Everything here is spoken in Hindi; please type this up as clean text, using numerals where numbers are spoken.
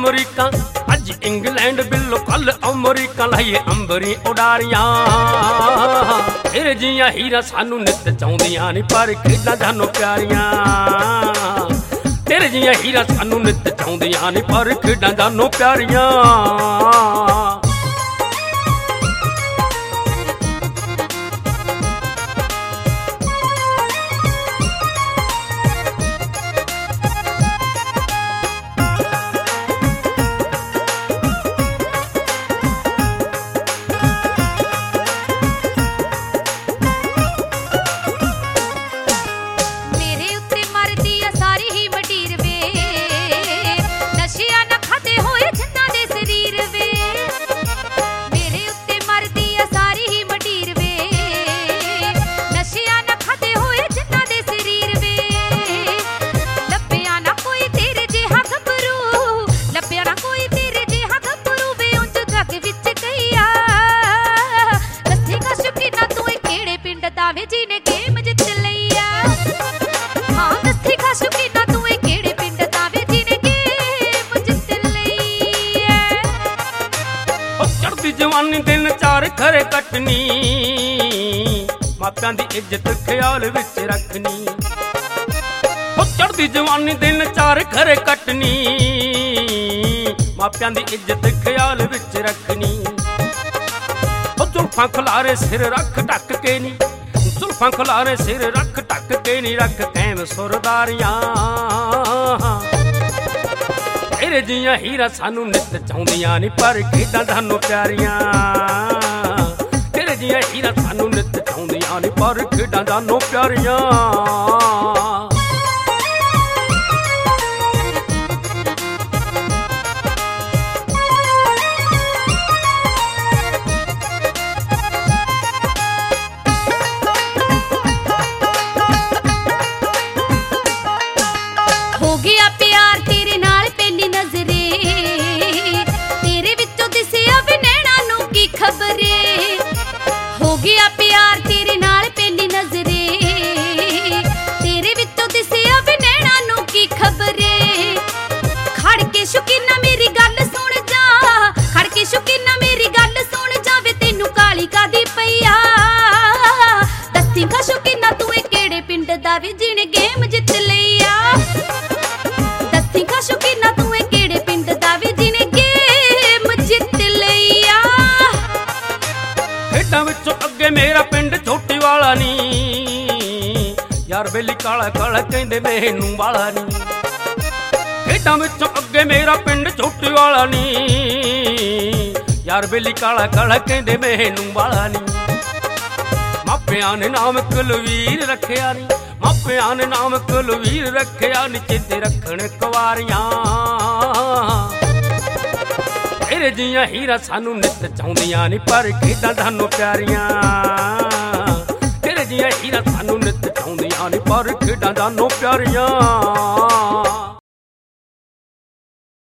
अमरीका, अज इंग्लैंड बिलो कल अमरीका, लाइए अंबरी उडारियां। तेरे जियां हीरा सानू नित चाहुंदियां नी पर खेडां जानो प्यारियां। तेरे जियां हीरा सानू नित चाहुंदियां नी पर खेडां जानो प्यारियां। जवानी दिन चार खरे कटनी, मापियां दी इज्जत ख्याल विच रखनी। चढ़दी जवानी दिन चार खरे कटनी, मापियां दी इज्जत ख्याल विच रखनी। जुल्फां खलारे सिर रख ढक के नी, जुल्फां खलारे सिर रख ढक के नी, रख कैम सुरदारियां। तेरे जियां हीरा सानू नित चाहुंदियां नी पर खेडां जानो प्यारियां। तेरे जियां हीरा सानू नित चाहुंदियां नी पर खेडां जानो प्यारियां। हो गया प्यार तेरे नाल पहली नजरे, तेरे विचों दिसे अब नैना नू की खबरे। हो गया प्यार तेरे नाल पहली नजरे, तेरे विचों दिसे अब नैना नू की खबरे। खड़ के शौकीना मेरी गल सुन जा, खड़ के शौकीना मेरी गल सुन जा, वे तेनू काली कादी पईया। दस्सी खा शौकीना तू केड़े पिंड दा वे जिने गेम जित लईया। शौकीना तू केड़े पिंड दा वे जिने गेम जित लईया। खेडां विचों अगे मेरा पिंड छोटी वाला नी, यार बेली काला काला कहंदे मैनू वाला नी। खेडां विचों अगे मेरा पिंड छोटी वाला नी, यार बेली काला काला कहंदे मैनू वाला नी। मापियां ने नाम कुलवीर रखिया नी, मापियां ने नाम कुलवीर रखिया नी, चेते रखण कुवारियां। तेरे जियां हीरा सानू नित चाहुंदियां नी पर खेडां जानो प्यारियां। तेरे जियां हीरा सानू नित चाहुंदियां नी पर खेडां जानो प्यारियां।